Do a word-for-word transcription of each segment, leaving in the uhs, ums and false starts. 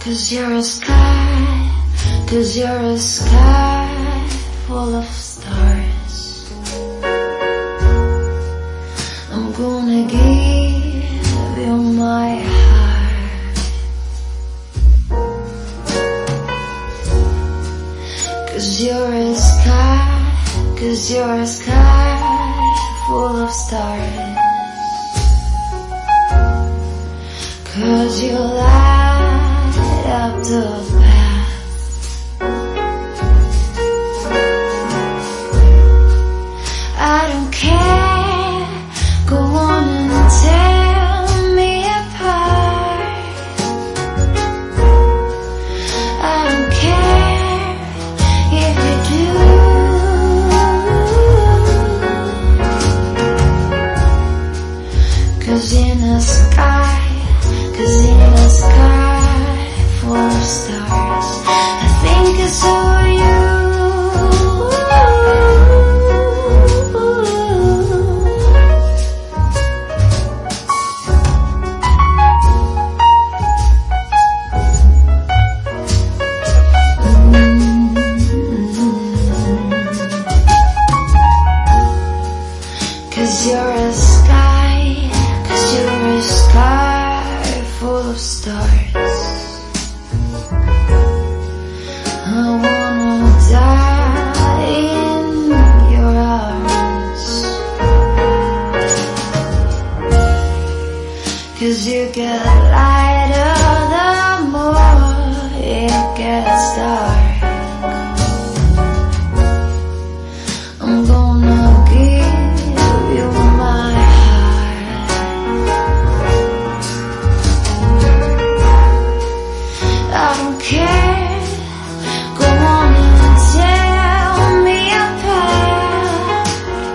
'Cause you're a sky, 'cause you're a sky full of stars. I'm gonna give you my heart, 'cause you're a sky, 'cause you're a sky full of stars. 'Cause you light up the path. I don't care, go on and tear me apart. I don't care if you do, 'cause in the sky, 'cause in the sky full of stars, I think I saw you. Mm-hmm. 'Cause you're a sky, 'cause you're a sky full of stars. I wanna die in your arms, 'cause you get lighter the more it gets dark. I'm gonna give you my heart. I don't care, go on and tear me apart.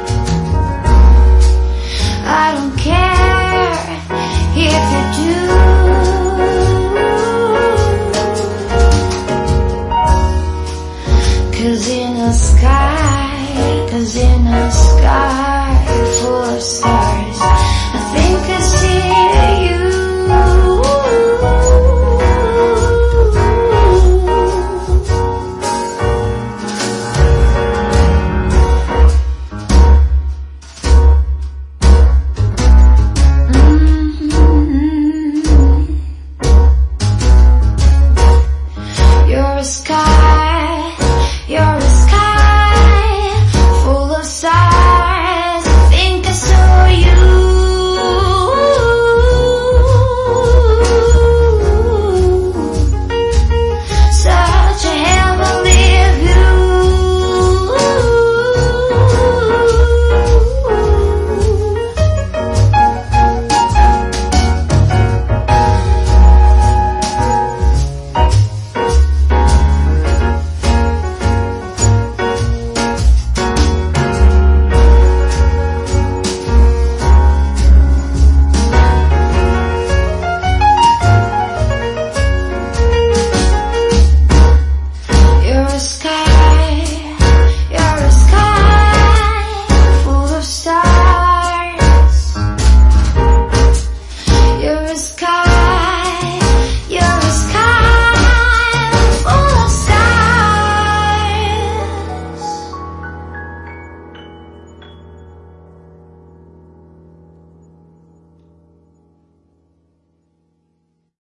I don't care if you do, 'cause in the sky, 'cause in the sky full of stars.